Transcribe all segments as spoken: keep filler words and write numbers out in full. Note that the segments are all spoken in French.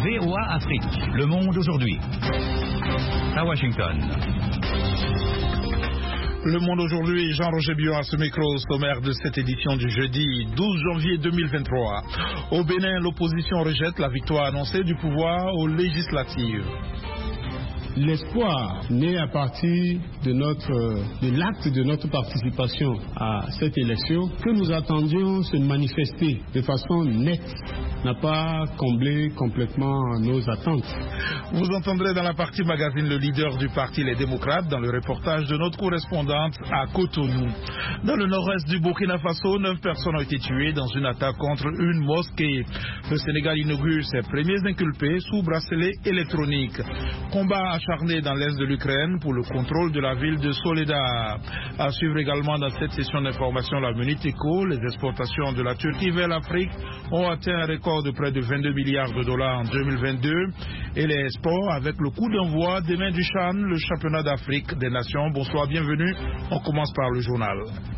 V O A Afrique. Le monde aujourd'hui. À Washington. Le monde aujourd'hui, Jean-Roger Biot à ce micro, sommaire de cette édition du jeudi douze janvier deux mille vingt-trois. Au Bénin, l'opposition rejette la victoire annoncée du pouvoir aux législatives. L'espoir né à partir de notre de l'acte de notre participation à cette élection que nous attendions se manifester de façon nette n'a pas comblé complètement nos attentes. Vous entendrez dans la partie magazine le leader du parti Les Démocrates dans le reportage de notre correspondante à Cotonou. Dans le nord-est du Burkina Faso, neuf personnes ont été tuées dans une attaque contre une mosquée. Le Sénégal inaugure ses premiers inculpés sous bracelet électronique. Combat acharné dans l'est de l'Ukraine pour le contrôle de la ville de Soledar. À suivre également dans cette session d'information la Minute Éco, les exportations de la Turquie vers l'Afrique ont atteint un record de près de vingt-deux milliards de dollars en deux mille vingt-deux et les sports avec le coup d'envoi demain du CHAN, le championnat d'Afrique des Nations. Bonsoir, bienvenue. On commence par le journal.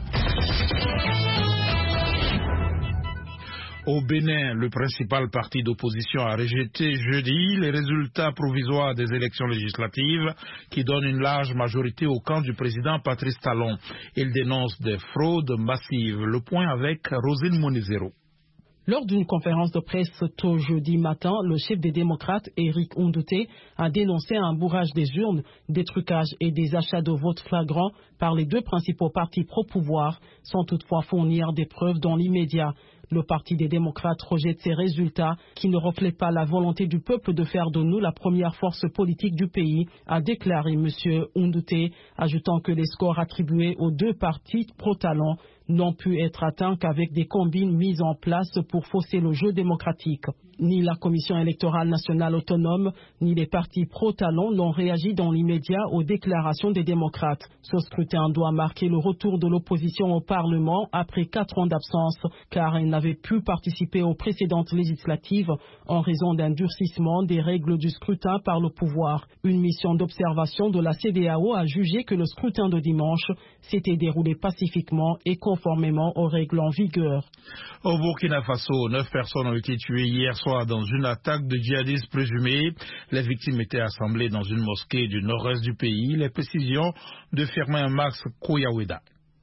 Au Bénin, le principal parti d'opposition a rejeté jeudi les résultats provisoires des élections législatives qui donnent une large majorité au camp du président Patrice Talon. Il dénonce des fraudes massives. Le point avec Rosine Monizero. Lors d'une conférence de presse tôt jeudi matin, le chef des démocrates, Éric Ondouté, a dénoncé un bourrage des urnes, des trucages et des achats de votes flagrants par les deux principaux partis pro-pouvoir, sans toutefois fournir des preuves dans l'immédiat. Le Parti des démocrates rejette ces résultats qui ne reflètent pas la volonté du peuple de faire de nous la première force politique du pays, a déclaré M. Ondouté, ajoutant que les scores attribués aux deux partis pro-talon n'ont pu être atteints qu'avec des combines mises en place pour fausser le jeu démocratique. Ni la Commission électorale nationale autonome, ni les partis pro-talon n'ont réagi dans l'immédiat aux déclarations des démocrates. Ce scrutin doit marquer le retour de l'opposition au Parlement après quatre ans d'absence, car elle n'avait pu participer aux précédentes législatives en raison d'un durcissement des règles du scrutin par le pouvoir. Une mission d'observation de la C E D E A O a jugé que le scrutin de dimanche s'était déroulé pacifiquement et conformément aux règles en vigueur. Au Burkina Faso, neuf personnes ont été tuées hier soir dans une attaque de djihadistes présumés. Les victimes étaient assemblées dans une mosquée du nord-est du pays. Les précisions de Firmin Max Koyaweda.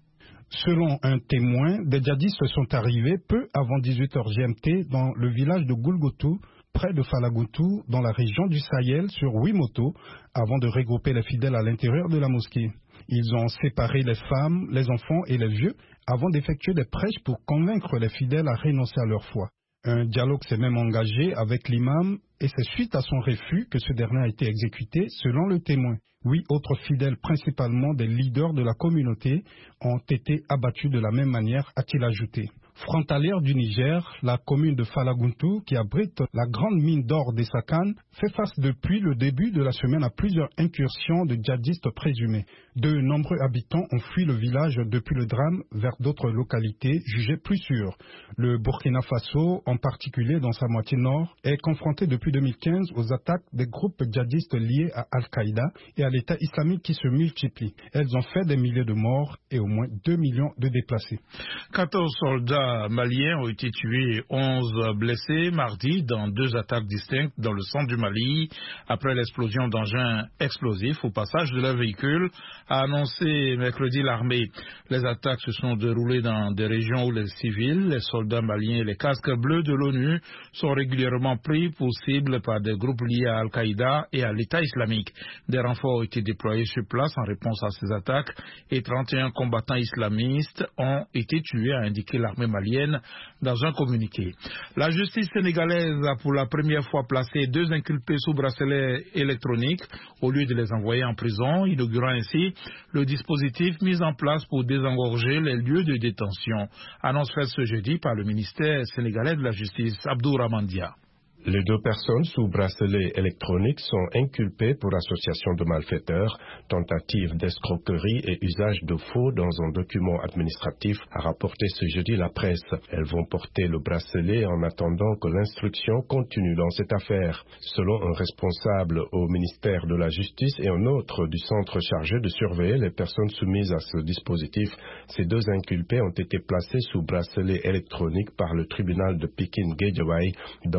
Selon un témoin, des djihadistes sont arrivés peu avant dix-huit heures G M T dans le village de Goulgotou, près de Falagountou, dans la région du Sahel, sur huit motos, avant de regrouper les fidèles à l'intérieur de la mosquée. Ils ont séparé les femmes, les enfants et les vieux avant d'effectuer des prêches pour convaincre les fidèles à renoncer à leur foi. Un dialogue s'est même engagé avec l'imam et c'est suite à son refus que ce dernier a été exécuté selon le témoin. Huit autres fidèles, principalement des leaders de la communauté, ont été abattus de la même manière, a-t-il ajouté. Frontalière du Niger, la commune de Falagountou, qui abrite la grande mine d'or des Sakane, fait face depuis le début de la semaine à plusieurs incursions de djihadistes présumés. De nombreux habitants ont fui le village depuis le drame vers d'autres localités jugées plus sûres. Le Burkina Faso, en particulier dans sa moitié nord, est confronté depuis deux mille quinze aux attaques des groupes djihadistes liés à Al-Qaïda et à l'État islamique qui se multiplient. Elles ont fait des milliers de morts et au moins deux millions de déplacés. quatorze soldats maliens ont été tués, onze blessés mardi dans deux attaques distinctes dans le centre du Mali après l'explosion d'engins explosifs au passage de leur véhicule, a annoncé mercredi l'armée. Les attaques se sont déroulées dans des régions où les civils, les soldats maliens et les casques bleus de l'ONU sont régulièrement pris pour cible par des groupes liés à Al-Qaïda et à l'État islamique. Des renforts ont été déployés sur place en réponse à ces attaques et trente et un combattants islamistes ont été tués, a indiqué l'armée malienne dans un communiqué. La justice sénégalaise a pour la première fois placé deux inculpés sous bracelet électronique au lieu de les envoyer en prison, inaugurant ainsi le dispositif mis en place pour désengorger les lieux de détention. Annonce faite ce jeudi par le ministère sénégalais de la Justice, Abdourahmane Dia. Les deux personnes sous bracelet électronique sont inculpées pour association de malfaiteurs, tentative d'escroquerie et usage de faux dans un document administratif, a rapporté ce jeudi la presse. Elles vont porter le bracelet en attendant que l'instruction continue dans cette affaire. Selon un responsable au ministère de la Justice et un autre du centre chargé de surveiller les personnes soumises à ce dispositif, ces deux inculpés ont été placés sous bracelet électronique par le tribunal de Pikine-Guédiawaye dans la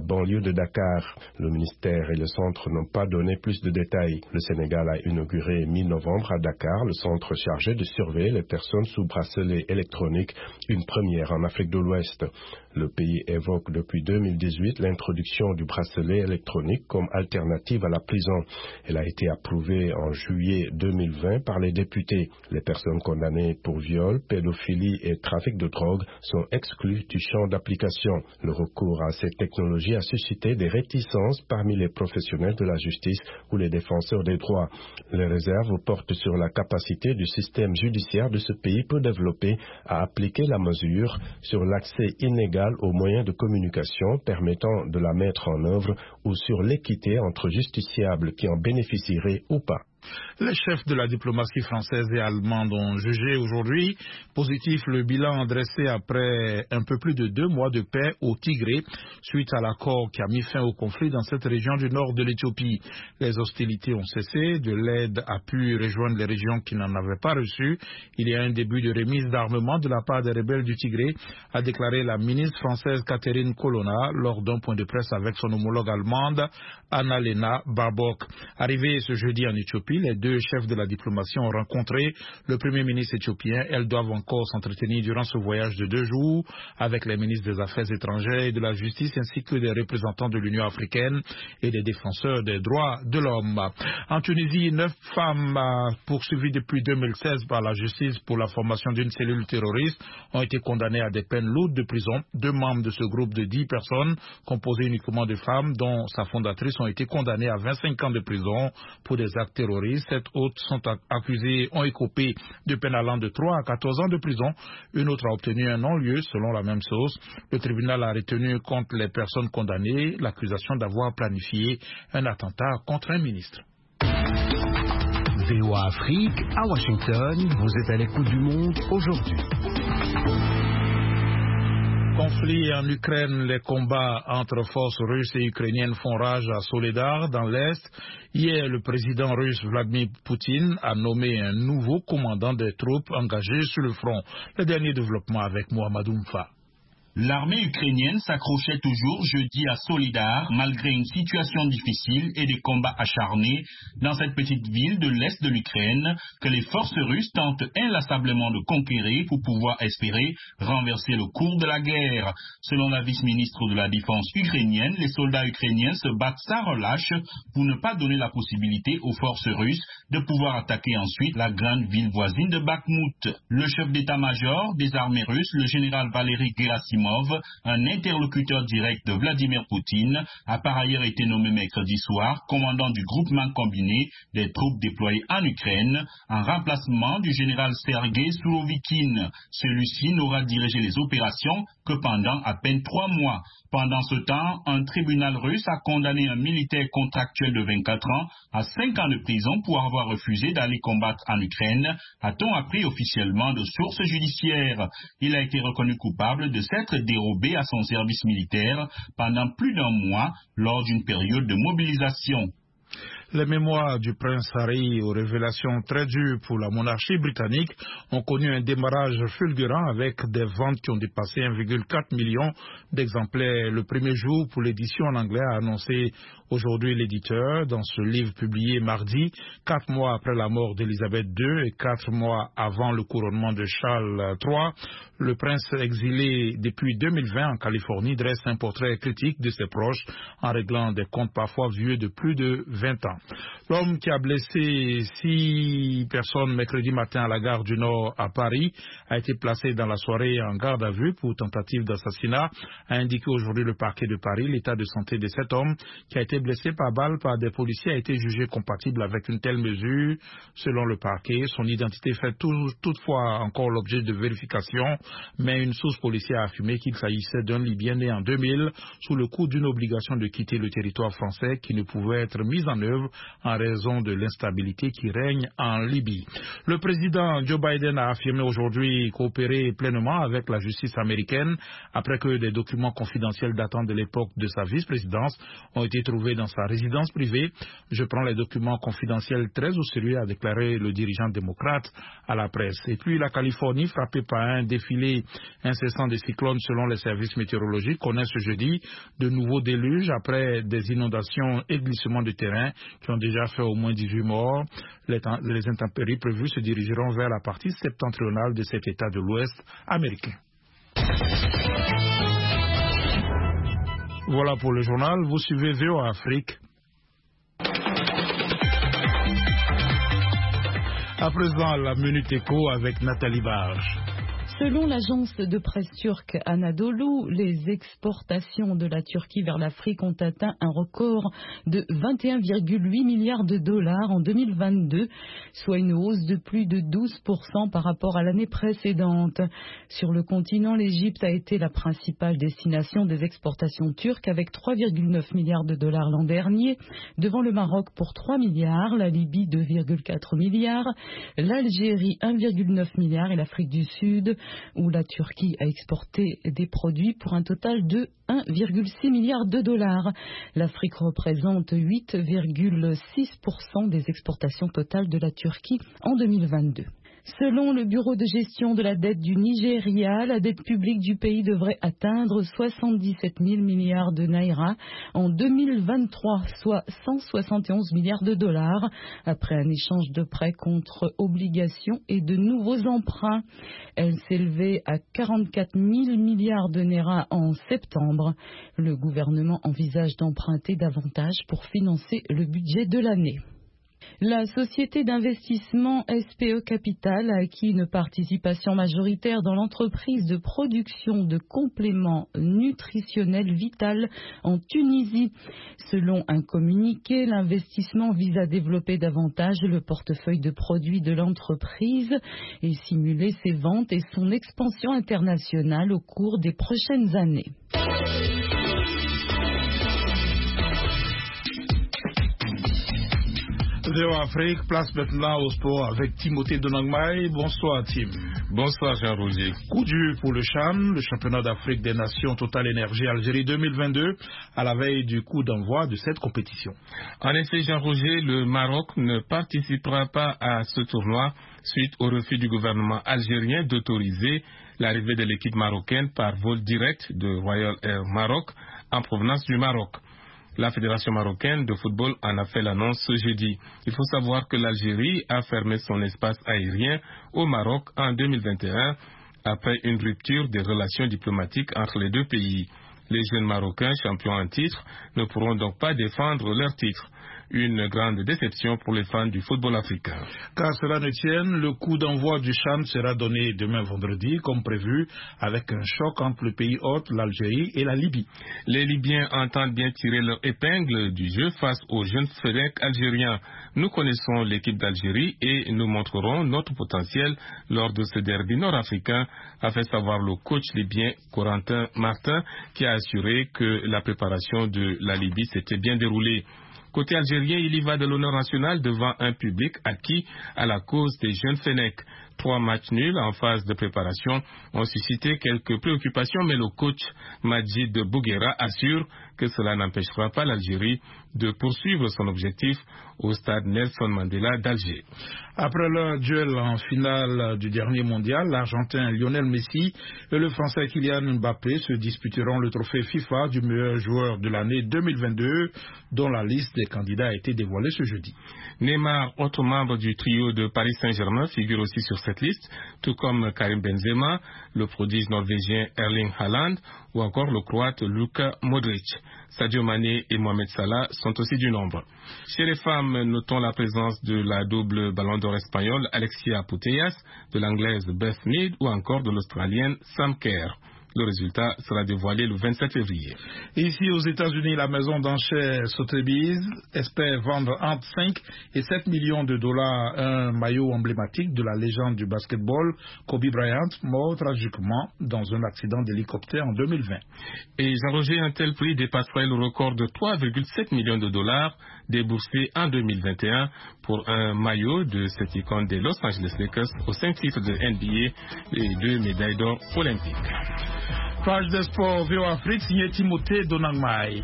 banlieue de Dakar. Le ministère et le centre n'ont pas donné plus de détails. Le Sénégal a inauguré mi-novembre à Dakar le centre chargé de surveiller les personnes sous bracelet électronique, une première en Afrique de l'Ouest. Le pays évoque depuis deux mille dix-huit l'introduction du bracelet électronique comme alternative à la prison. Elle a été approuvée en juillet deux mille vingt par les députés. Les personnes condamnées pour viol, pédophilie et trafic de drogue sont exclues du champ d'application. Le recours à cette technologie a suscité des réticences parmi les professionnels de la justice ou les défenseurs des droits. Les réserves portent sur la capacité du système judiciaire de ce pays pour développer à appliquer la mesure, sur l'accès inégal aux moyens de communication permettant de la mettre en œuvre ou sur l'équité entre justiciables qui en bénéficieraient ou pas. Les chefs de la diplomatie française et allemande ont jugé aujourd'hui positif le bilan dressé après un peu plus de deux mois de paix au Tigré suite à l'accord qui a mis fin au conflit dans cette région du nord de l'Éthiopie. Les hostilités ont cessé, de l'aide a pu rejoindre les régions qui n'en avaient pas reçu. Il y a un début de remise d'armement de la part des rebelles du Tigré, a déclaré la ministre française Catherine Colonna lors d'un point de presse avec son homologue allemande Annalena Baerbock. Arrivé ce jeudi en Éthiopie, les deux chefs de la diplomatie ont rencontré le premier ministre éthiopien. Elles doivent encore s'entretenir durant ce voyage de deux jours avec les ministres des Affaires étrangères et de la Justice ainsi que des représentants de l'Union africaine et des défenseurs des droits de l'homme. En Tunisie, neuf femmes poursuivies depuis deux mille seize par la justice pour la formation d'une cellule terroriste ont été condamnées à des peines lourdes de prison. Deux membres de ce groupe de dix personnes, composé uniquement de femmes, dont sa fondatrice, ont été condamnées à vingt-cinq ans de prison pour des actes terroristes. Sept autres sont accusés, ont écopé de peines allant de trois à quatorze ans de prison. Une autre a obtenu un non-lieu selon la même source. Le tribunal a retenu contre les personnes condamnées l'accusation d'avoir planifié un attentat contre un ministre. V O A Afrique, à Washington, vous êtes à l'écoute du monde aujourd'hui. Conflit en Ukraine, les combats entre forces russes et ukrainiennes font rage à Soledar, dans l'Est. Hier, le président russe Vladimir Poutine a nommé un nouveau commandant des troupes engagées sur le front. Le dernier développement avec Mohamed Oumfa. L'armée ukrainienne s'accrochait toujours jeudi à Solidar, malgré une situation difficile et des combats acharnés dans cette petite ville de l'Est de l'Ukraine que les forces russes tentent inlassablement de conquérir pour pouvoir espérer renverser le cours de la guerre. Selon la vice-ministre de la Défense ukrainienne, les soldats ukrainiens se battent sans relâche pour ne pas donner la possibilité aux forces russes de pouvoir attaquer ensuite la grande ville voisine de Bakhmout. Le chef d'état-major des armées russes, le général Valery Gerasimov, un interlocuteur direct de Vladimir Poutine, a par ailleurs été nommé mercredi soir commandant du groupement combiné des troupes déployées en Ukraine, en remplacement du général Sergei Sourovikine. Celui-ci n'aura dirigé les opérations que pendant à peine trois mois. Pendant ce temps, un tribunal russe a condamné un militaire contractuel de vingt-quatre ans à cinq ans de prison pour avoir refusé d'aller combattre en Ukraine, a-t-on appris officiellement de sources judiciaires. Il a été reconnu coupable de s'être dérobé à son service militaire pendant plus d'un mois lors d'une période de mobilisation. Les mémoires du prince Harry, aux révélations très dures pour la monarchie britannique, ont connu un démarrage fulgurant avec des ventes qui ont dépassé un virgule quatre million d'exemplaires le premier jour pour l'édition en anglais, a annoncé aujourd'hui l'éditeur dans ce livre publié mardi, quatre mois après la mort d'Élisabeth deux et quatre mois avant le couronnement de Charles trois. Le prince exilé depuis deux mille vingt en Californie dresse un portrait critique de ses proches en réglant des comptes parfois vieux de plus de vingt ans. L'homme qui a blessé six personnes mercredi matin à la gare du Nord à Paris a été placé dans la soirée en garde à vue pour tentative d'assassinat, a indiqué aujourd'hui le parquet de Paris. L'état de santé de cet homme qui a été blessé par balle par des policiers a été jugé compatible avec une telle mesure. Selon le parquet, son identité fait tout, toutefois encore l'objet de vérification, mais une source policière a affirmé qu'il s'agissait d'un Libyen né en deux mille sous le coup d'une obligation de quitter le territoire français qui ne pouvait être mise en œuvre en en raison de l'instabilité qui règne en Libye. Le président Joe Biden a affirmé aujourd'hui coopérer pleinement avec la justice américaine après que des documents confidentiels datant de l'époque de sa vice-présidence ont été trouvés dans sa résidence privée. Je prends les documents confidentiels très au sérieux, a déclaré le dirigeant démocrate à la presse. Et puis la Californie, frappée par un défilé incessant des cyclones selon les services météorologiques, connaît ce jeudi de nouveaux déluges après des inondations et glissements de terrain qui ont déjà fait au moins dix-huit morts. Les, les intempéries prévues se dirigeront vers la partie septentrionale de cet État de l'Ouest américain. Voilà pour le journal. Vous suivez V O A Afrique. À présent, la Minute Éco avec Nathalie Barge. Selon l'agence de presse turque Anadolu, les exportations de la Turquie vers l'Afrique ont atteint un record de vingt et un virgule huit milliards de dollars en deux mille vingt-deux, soit une hausse de plus de douze pour cent par rapport à l'année précédente. Sur le continent, l'Égypte a été la principale destination des exportations turques avec trois virgule neuf milliards de dollars l'an dernier, devant le Maroc pour trois milliards, la Libye deux virgule quatre milliards, l'Algérie un virgule neuf milliards et l'Afrique du Sud, où la Turquie a exporté des produits pour un total de un virgule six milliard de dollars. L'Afrique représente huit virgule six pour cent des exportations totales de la Turquie en deux mille vingt-deux. Selon le bureau de gestion de la dette du Nigeria, la dette publique du pays devrait atteindre soixante-dix-sept mille milliards de naira en deux mille vingt-trois, soit cent soixante et onze milliards de dollars, après un échange de prêts contre obligations et de nouveaux emprunts. Elle s'élevait à quarante-quatre mille milliards de naira en septembre. Le gouvernement envisage d'emprunter davantage pour financer le budget de l'année. La société d'investissement S P E Capital a acquis une participation majoritaire dans l'entreprise de production de compléments nutritionnels Vital en Tunisie. Selon un communiqué, l'investissement vise à développer davantage le portefeuille de produits de l'entreprise et stimuler ses ventes et son expansion internationale au cours des prochaines années. V O A Afrique, place maintenant au sport avec Timothée Donangmaï. Bonsoir Tim. Bonsoir Jean-Roger. Coup dur pour le CHAN, le championnat d'Afrique des Nations Total Énergie Algérie deux mille vingt-deux, à la veille du coup d'envoi de cette compétition. En effet, Jean-Roger, le Maroc ne participera pas à ce tournoi suite au refus du gouvernement algérien d'autoriser l'arrivée de l'équipe marocaine par vol direct de Royal Air Maroc en provenance du Maroc. La Fédération marocaine de football en a fait l'annonce ce jeudi. Il faut savoir que l'Algérie a fermé son espace aérien au Maroc en deux mille vingt et un après une rupture des relations diplomatiques entre les deux pays. Les jeunes Marocains, champions en titre, ne pourront donc pas défendre leur titre. Une grande déception pour les fans du football africain. Car cela ne tienne, le coup d'envoi du CHAN sera donné demain vendredi, comme prévu, avec un choc entre le pays hôte, l'Algérie et la Libye. Les Libyens entendent bien tirer leur épingle du jeu face aux jeunes Fennecs algériens. Nous connaissons l'équipe d'Algérie et nous montrerons notre potentiel lors de ce derby nord-africain, a fait savoir le coach libyen Corentin Martin, qui a assuré que la préparation de la Libye s'était bien déroulée. Côté algérien, il y va de l'honneur national devant un public acquis à la cause des jeunes Fennecs. Trois matchs nuls en phase de préparation ont suscité quelques préoccupations, mais le coach Majid Bouguera assure que cela n'empêchera pas l'Algérie de poursuivre son objectif au stade Nelson Mandela d'Alger. Après leur duel en finale du dernier mondial, l'Argentin Lionel Messi et le Français Kylian Mbappé se disputeront le trophée FIFA du meilleur joueur de l'année deux mille vingt-deux, dont la liste des candidats a été dévoilée ce jeudi. Neymar, autre membre du trio de Paris Saint-Germain, figure aussi sur cette liste, tout comme Karim Benzema, le prodige norvégien Erling Haaland ou encore le croate Luka Modric. Sadio Mané et Mohamed Salah sont aussi du nombre. Chez les femmes, notons la présence de la double ballon d'or espagnole Alexia Putellas, de l'anglaise Beth Mead ou encore de l'australienne Sam Kerr. Le résultat sera dévoilé le vingt-sept février. Ici aux États-Unis, la maison d'enchères Sotheby's espère vendre entre cinq et sept millions de dollars un maillot emblématique de la légende du basketball, Kobe Bryant, mort tragiquement dans un accident d'hélicoptère en deux mille vingt. Et Jean-Roger, un tel prix dépasserait le record de trois virgule sept millions de dollars déboursés en deux mille vingt et un pour un maillot de cette icône des Los Angeles Lakers aux cinq titres de N B A et deux médailles d'or olympiques. Page des sports V O Afrique, signé Timothée Donangmai.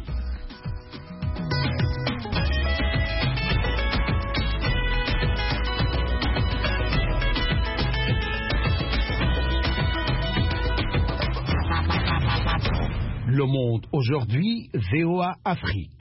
Le Monde aujourd'hui, V O A Afrique.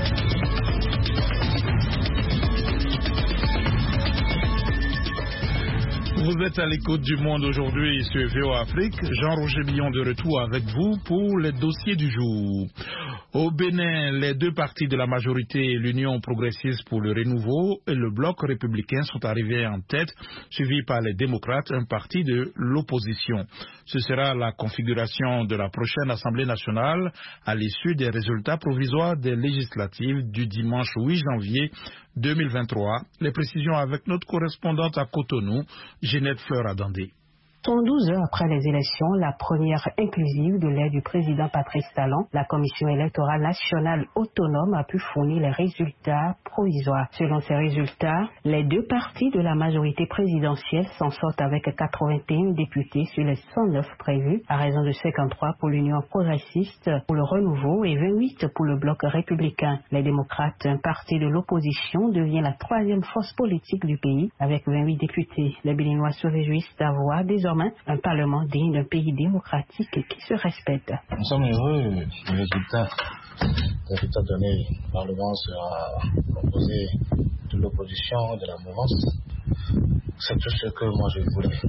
Vous êtes à l'écoute du Monde aujourd'hui sur V O A Afrique. Jean-Roger Billon de retour avec vous pour les dossiers du jour. Au Bénin, les deux partis de la majorité, l'Union progressiste pour le renouveau et le Bloc républicain sont arrivés en tête, suivis par les démocrates, un parti de l'opposition. Ce sera la configuration de la prochaine Assemblée nationale à l'issue des résultats provisoires des législatives du dimanche huit janvier deux mille vingt-trois. Les précisions avec notre correspondante à Cotonou, Ginette Fleur-Adandé. cent douze heures après les élections, la première inclusive de l'aide du président Patrice Talon, la Commission électorale nationale autonome a pu fournir les résultats provisoires. Selon ces résultats, les deux partis de la majorité présidentielle s'en sortent avec quatre-vingt et un députés sur les cent neuf prévus, à raison de cinquante-trois pour l'Union progressiste pour le renouveau et vingt-huit pour le Bloc républicain. Les démocrates, un parti de l'opposition, devient la troisième force politique du pays avec vingt-huit députés. Les Béninois se réjouissent d'avoir désormais un parlement digne d'un pays démocratique qui se respecte. Nous sommes heureux du résultat. Le résultat donné, le Parlement sera composé de l'opposition, de la mouvance. C'est tout ce que moi je voulais.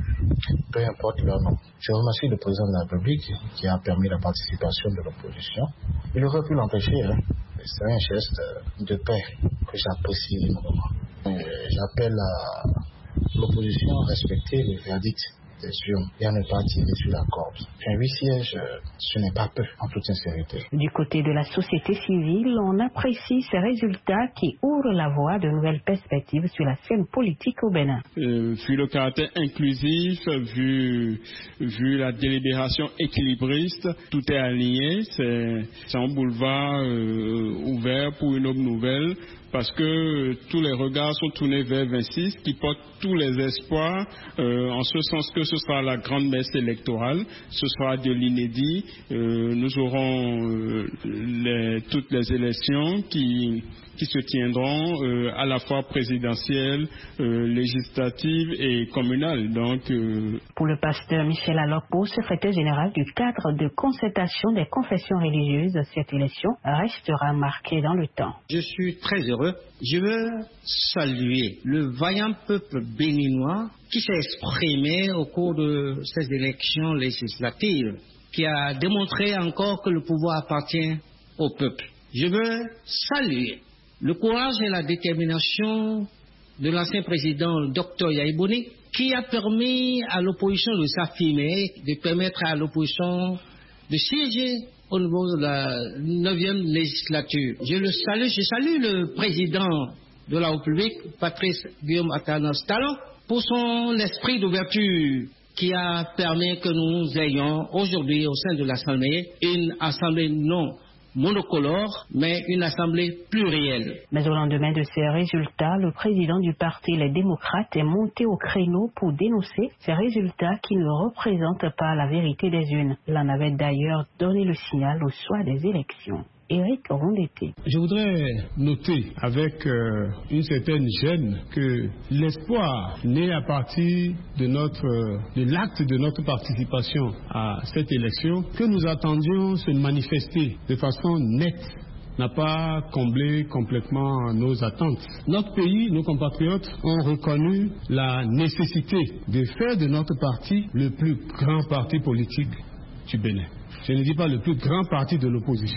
Peu importe leur nom. Je remercie le président de la République qui a permis la participation de l'opposition. Il aurait pu l'empêcher. Hein. C'est un geste de paix que j'apprécie énormément. J'appelle à l'opposition à respecter le verdict des urnes et à ne pas tirer sur la corde. vingt-huit sièges, ce n'est pas peu, en toute sincérité. Du côté de la société civile, on apprécie ces résultats qui ouvrent la voie de nouvelles perspectives sur la scène politique au Bénin. Euh, vu le caractère inclusif, vu, vu la délibération équilibriste, tout est aligné. C'est, c'est un boulevard euh, ouvert pour une autre nouvelle. Parce que tous les regards sont tournés vers vingt-six, qui porte tous les espoirs, euh, en ce sens que ce sera la grande messe électorale, ce sera de l'inédit. Euh, nous aurons euh, les, toutes les élections qui, qui se tiendront euh, à la fois présidentielles, euh, législatives et communales. Donc, euh... Pour le pasteur Michel Alokpo, secrétaire général du cadre de concertation des confessions religieuses, cette élection restera marquée dans le temps. Je suis très heureux. Je veux saluer le vaillant peuple béninois qui s'est exprimé au cours de ces élections législatives, qui a démontré encore que le pouvoir appartient au peuple. Je veux saluer le courage et la détermination de l'ancien président Docteur Yahya Boni, qui a permis à l'opposition de s'affirmer, de permettre à l'opposition de siéger au niveau de la neuvième législature. Je le salue, je salue le président de la République, Patrice Guillaume Atanas Talon, pour son esprit d'ouverture qui a permis que nous ayons aujourd'hui au sein de l'Assemblée une Assemblée non monocolore, mais une assemblée plurielle. Mais au lendemain de ces résultats, le président du parti Les Démocrates est monté au créneau pour dénoncer ces résultats qui ne représentent pas la vérité des urnes. Il en avait d'ailleurs donné le signal au soir des élections. Éric Rondeté. Je voudrais noter avec euh, une certaine gêne que l'espoir né à partir de notre euh, de l'acte de notre participation à cette élection que nous attendions se manifester de façon nette n'a pas comblé complètement nos attentes. Notre pays, nos compatriotes ont reconnu la nécessité de faire de notre parti le plus grand parti politique du Bénin. Je ne dis pas le plus grand parti de l'opposition.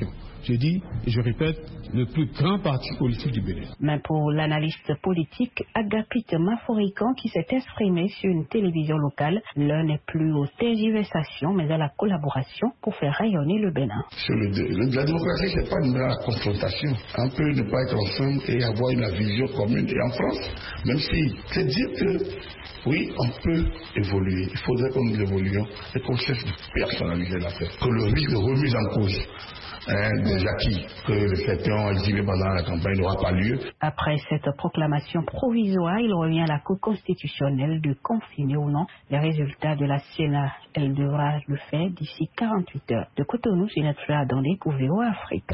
je dis, et je répète, le plus grand parti politique du Bénin. Mais pour l'analyste politique Agapit Maforikan qui s'est exprimé sur une télévision locale, l'heure n'est plus aux tergiversations mais à la collaboration pour faire rayonner le Bénin. Sur le, le, la démocratie, c'est pas une vraie confrontation. On peut ne pas être ensemble et avoir une vision commune. Et en France, même si c'est dire que oui, on peut évoluer. Il faudrait que nous évoluions et qu'on cherche de personnaliser l'affaire. Que le risque de remise en cause Hein, des acquis que les faits ont exhibés pendant la campagne n'aura pas lieu. Après cette proclamation provisoire, il revient à la Cour constitutionnelle de confirmer ou non les résultats de la Sénat. Elle devra le faire d'ici quarante-huit heures. De Cotonou, c'est notre frère Adondé pour V O A Afrique.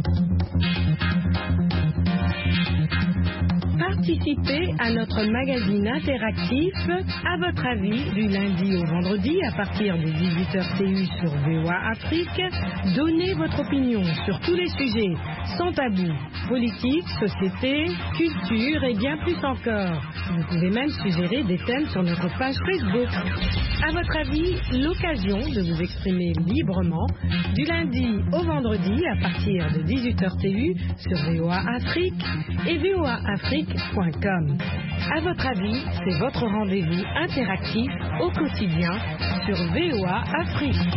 Participez à notre magazine interactif À votre avis du lundi au vendredi à partir de dix-huit heures T U sur V O A Afrique. Donnez votre opinion sur tous les sujets sans tabou, politique, société, culture et bien plus encore. Vous pouvez même suggérer des thèmes sur notre page Facebook. À votre avis, l'occasion de vous exprimer librement du lundi au vendredi à partir de dix-huit heures T U sur V O A Afrique et V O A Afrique point com. À votre avis, c'est votre rendez-vous interactif au quotidien sur V O A Afrique.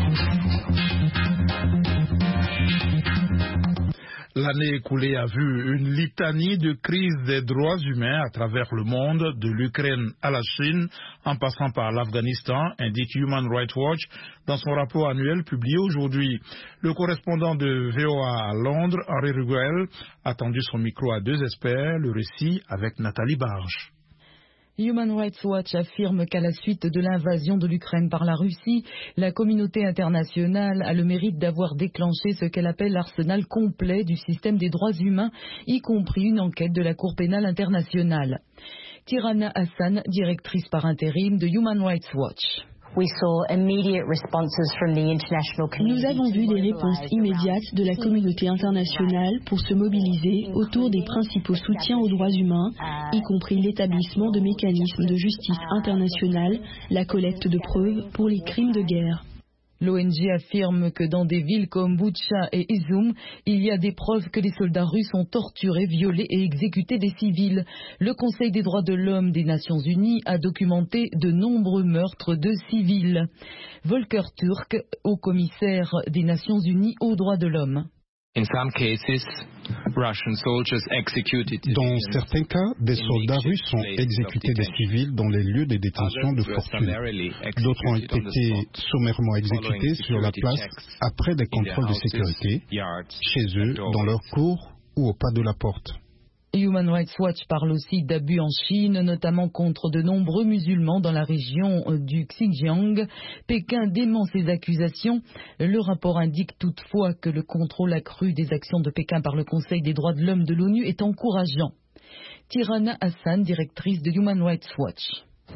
L'année écoulée a vu une litanie de crises des droits humains à travers le monde, de l'Ukraine à la Chine, en passant par l'Afghanistan, indique Human Rights Watch dans son rapport annuel publié aujourd'hui. Le correspondant de V O A à Londres, Henri Ruguel, a tendu son micro à deux experts, le récit avec Nathalie Barge. Human Rights Watch affirme qu'à la suite de l'invasion de l'Ukraine par la Russie, la communauté internationale a le mérite d'avoir déclenché ce qu'elle appelle l'arsenal complet du système des droits humains, y compris une enquête de la Cour pénale internationale. Tirana Hassan, directrice par intérim de Human Rights Watch. Nous avons vu des réponses immédiates de la communauté internationale pour se mobiliser autour des principaux soutiens aux droits humains, y compris l'établissement de mécanismes de justice internationale, la collecte de preuves pour les crimes de guerre. L'O N G affirme que dans des villes comme Boutcha et Izum, il y a des preuves que les soldats russes ont torturé, violé et exécuté des civils. Le Conseil des droits de l'homme des Nations Unies a documenté de nombreux meurtres de civils. Volker Turk, haut commissaire des Nations Unies aux droits de l'homme. Dans certains cas, des soldats russes ont exécuté des civils dans les lieux de détention de fortune. D'autres ont été sommairement exécutés sur la place après des contrôles de sécurité, chez eux, dans leur cour ou au pas de la porte. Human Rights Watch parle aussi d'abus en Chine, notamment contre de nombreux musulmans dans la région du Xinjiang. Pékin dément ces accusations. Le rapport indique toutefois que le contrôle accru des actions de Pékin par le Conseil des droits de l'homme de l'ONU est encourageant. Tirana Hassan, directrice de Human Rights Watch.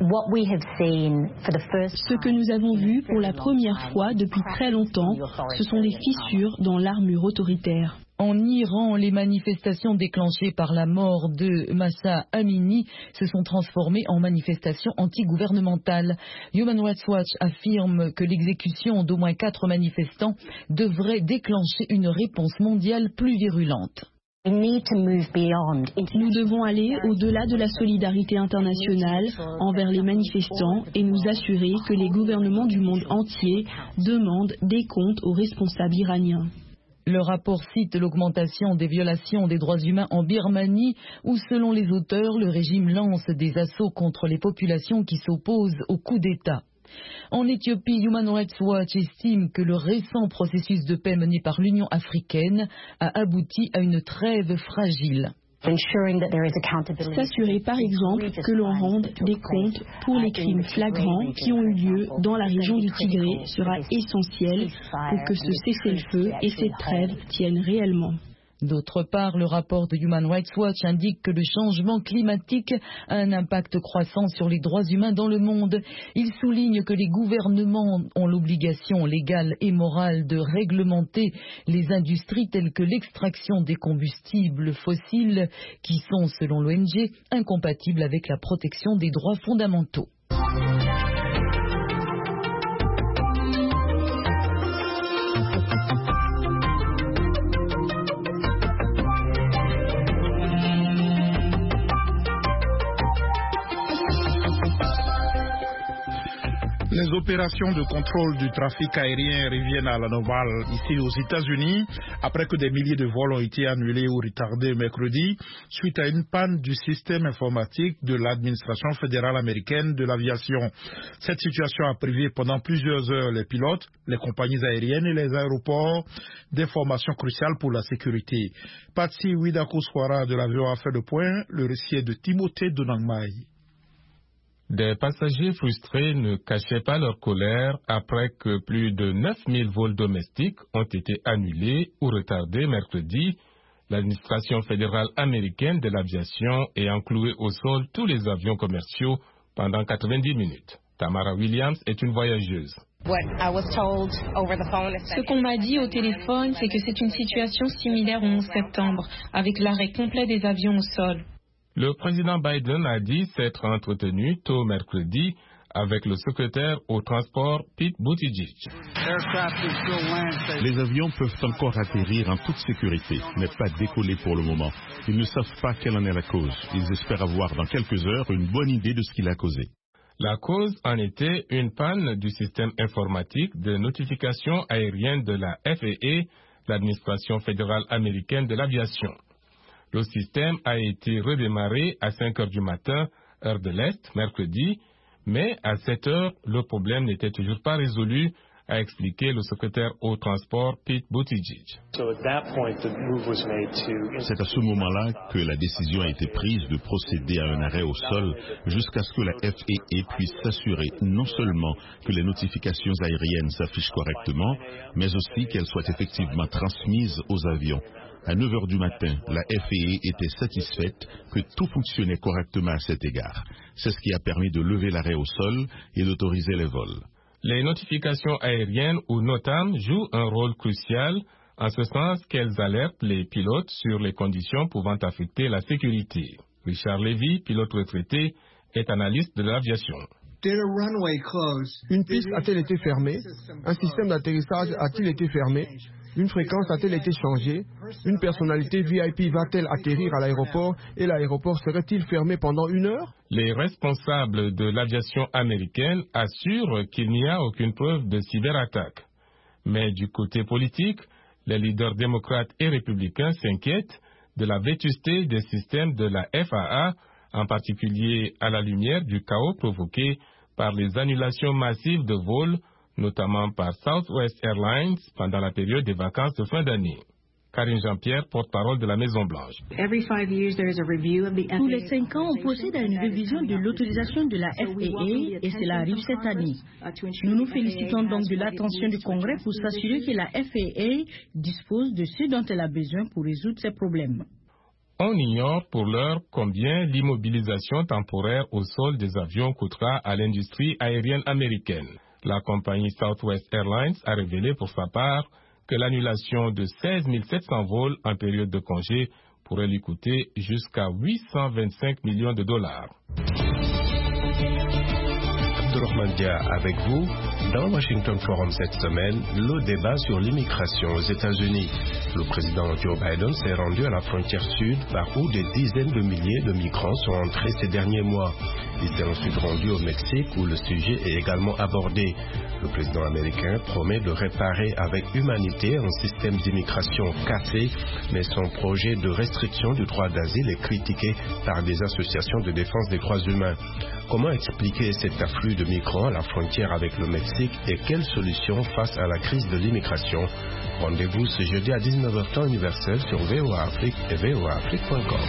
Ce que nous avons vu pour la première fois depuis très longtemps, ce sont des fissures dans l'armure autoritaire. En Iran, les manifestations déclenchées par la mort de Mahsa Amini se sont transformées en manifestations antigouvernementales. Human Rights Watch affirme que l'exécution d'au moins quatre manifestants devrait déclencher une réponse mondiale plus virulente. Nous devons aller au-delà de la solidarité internationale envers les manifestants et nous assurer que les gouvernements du monde entier demandent des comptes aux responsables iraniens. Le rapport cite l'augmentation des violations des droits humains en Birmanie, où, selon les auteurs, le régime lance des assauts contre les populations qui s'opposent au coup d'État. En Éthiopie, Human Rights Watch estime que le récent processus de paix mené par l'Union africaine a abouti à une trêve fragile. S'assurer par exemple que l'on rende des comptes pour les crimes flagrants qui ont eu lieu dans la région du Tigré sera essentiel pour que ce cessez-le-feu et cette trêve tiennent réellement. D'autre part, le rapport de Human Rights Watch indique que le changement climatique a un impact croissant sur les droits humains dans le monde. Il souligne que les gouvernements ont l'obligation légale et morale de réglementer les industries telles que l'extraction des combustibles fossiles qui sont, selon l'O N G, incompatibles avec la protection des droits fondamentaux. Les opérations de contrôle du trafic aérien reviennent à la normale ici aux États-Unis après que des milliers de vols ont été annulés ou retardés mercredi suite à une panne du système informatique de l'administration fédérale américaine de l'aviation. Cette situation a privé pendant plusieurs heures les pilotes, les compagnies aériennes et les aéroports d'informations cruciales pour la sécurité. Patsy Widakuswara de l'avion a fait le point, le récit est de Timothée Donangmai. Des passagers frustrés ne cachaient pas leur colère après que plus de neuf mille vols domestiques ont été annulés ou retardés mercredi, l'administration fédérale américaine de l'aviation ayant cloué au sol tous les avions commerciaux pendant quatre-vingt-dix minutes. Tamara Williams est une voyageuse. Ce qu'on m'a dit au téléphone, c'est que c'est une situation similaire au onze septembre, avec l'arrêt complet des avions au sol. Le président Biden a dit s'être entretenu tôt mercredi avec le secrétaire au transport Pete Buttigieg. Les avions peuvent encore atterrir en toute sécurité, mais pas décoller pour le moment. Ils ne savent pas quelle en est la cause. Ils espèrent avoir dans quelques heures une bonne idée de ce qui l'a causé. La cause en était une panne du système informatique de notification aérienne de la F A A, l'administration fédérale américaine de l'aviation. Le système a été redémarré à cinq heures du matin, heure de l'Est, mercredi, mais à sept heures, le problème n'était toujours pas résolu, a expliqué le secrétaire au transport Pete Buttigieg. C'est à ce moment-là que la décision a été prise de procéder à un arrêt au sol jusqu'à ce que la F A A puisse s'assurer non seulement que les notifications aériennes s'affichent correctement, mais aussi qu'elles soient effectivement transmises aux avions. À neuf heures du matin, la F A A était satisfaite que tout fonctionnait correctement à cet égard. C'est ce qui a permis de lever l'arrêt au sol et d'autoriser les vols. Les notifications aériennes ou NOTAM jouent un rôle crucial en ce sens qu'elles alertent les pilotes sur les conditions pouvant affecter la sécurité. Richard Levy, pilote retraité, est analyste de l'aviation. Une piste a-t-elle été fermée? Un système d'atterrissage a-t-il été fermé? Une fréquence a-t-elle été changée? Une personnalité V I P va-t-elle atterrir à l'aéroport et l'aéroport serait-il fermé pendant une heure? Les responsables de l'aviation américaine assurent qu'il n'y a aucune preuve de cyberattaque. Mais du côté politique, les leaders démocrates et républicains s'inquiètent de la vétusté des systèmes de la F A A, en particulier à la lumière du chaos provoqué par les annulations massives de vols, notamment par Southwest Airlines pendant la période des vacances de fin d'année. Karine Jean-Pierre, porte-parole de la Maison-Blanche. Tous les cinq ans, on procède à une révision de l'autorisation de la F A A et cela arrive cette année. Nous nous félicitons donc de l'attention du Congrès pour s'assurer que la F A A dispose de ce dont elle a besoin pour résoudre ces problèmes. On ignore pour l'heure combien l'immobilisation temporaire au sol des avions coûtera à l'industrie aérienne américaine. La compagnie Southwest Airlines a révélé pour sa part que l'annulation de seize mille sept cents vols en période de congé pourrait lui coûter jusqu'à huit cent vingt-cinq millions de dollars. Abdourahmane Dia avec vous. Dans Washington Forum cette semaine, le débat sur l'immigration aux États-Unis. Le président Joe Biden s'est rendu à la frontière sud par où des dizaines de milliers de migrants sont entrés ces derniers mois. Il s'est ensuite rendu au Mexique où le sujet est également abordé. Le président américain promet de réparer avec humanité un système d'immigration cassé, mais son projet de restriction du droit d'asile est critiqué par des associations de défense des droits humains. Comment expliquer cet afflux de migrants à la frontière avec le Mexique et quelles solutions face à la crise de l'immigration? Rendez-vous ce jeudi à dix-neuf heures temps universel sur V O A Afrique et V O A Afrique point com.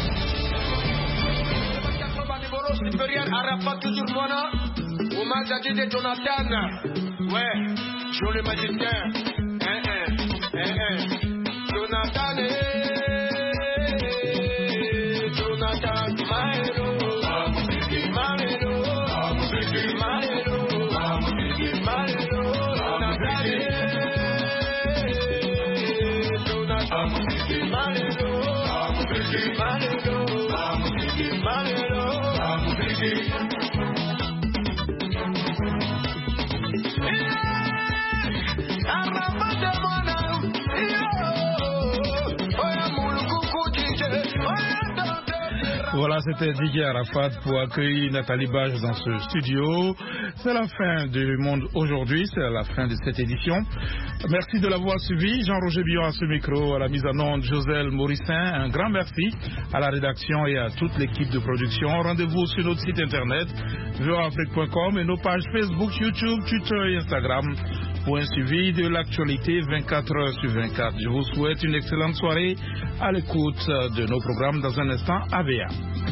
Voilà, c'était Didier Arafat pour accueillir Nathalie Bage dans ce studio. C'est la fin du Monde aujourd'hui, c'est la fin de cette édition. Merci de l'avoir suivi. Jean-Roger Billon à ce micro, à la mise en onde, Joselle Morissin. Un grand merci à la rédaction et à toute l'équipe de production. Rendez-vous sur notre site internet v o a afrique point com et nos pages Facebook, YouTube, Twitter et Instagram pour un suivi de l'actualité vingt-quatre heures sur vingt-quatre. Je vous souhaite une excellente soirée à l'écoute de nos programmes dans un instant A V A.